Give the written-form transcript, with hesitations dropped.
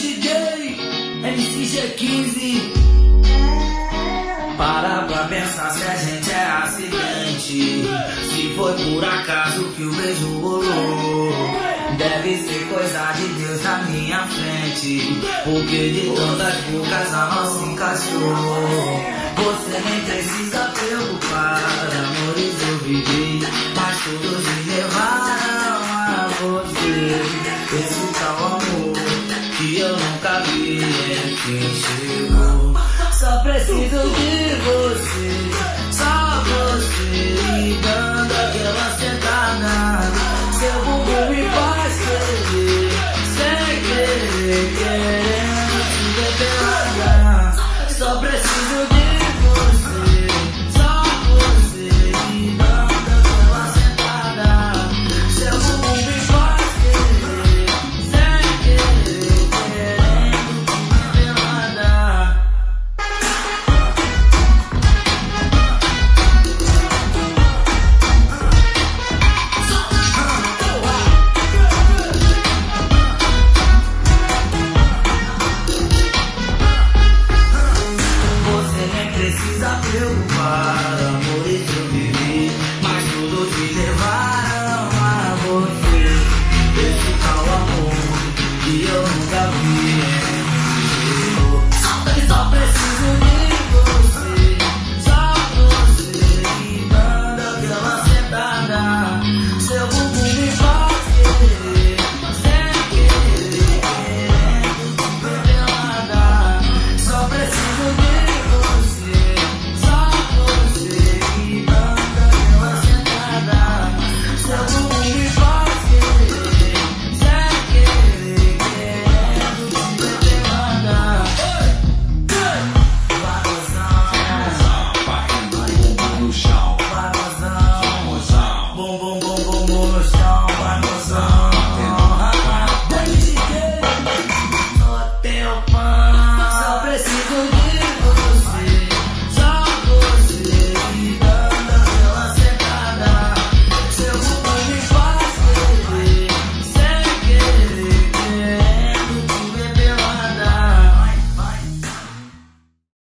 DJ MCG15. Para pra pensar se a gente é acidente. Se foi por acaso que o beijo rolou, deve ser coisa de Deus na minha frente, porque de tantas bocas a nossa encaixou. Você nem precisa preocupar, amores eu vivi, mas todos me levaram a você. Esse tal amor que eu nunca vi é quem chegou. Só preciso de você.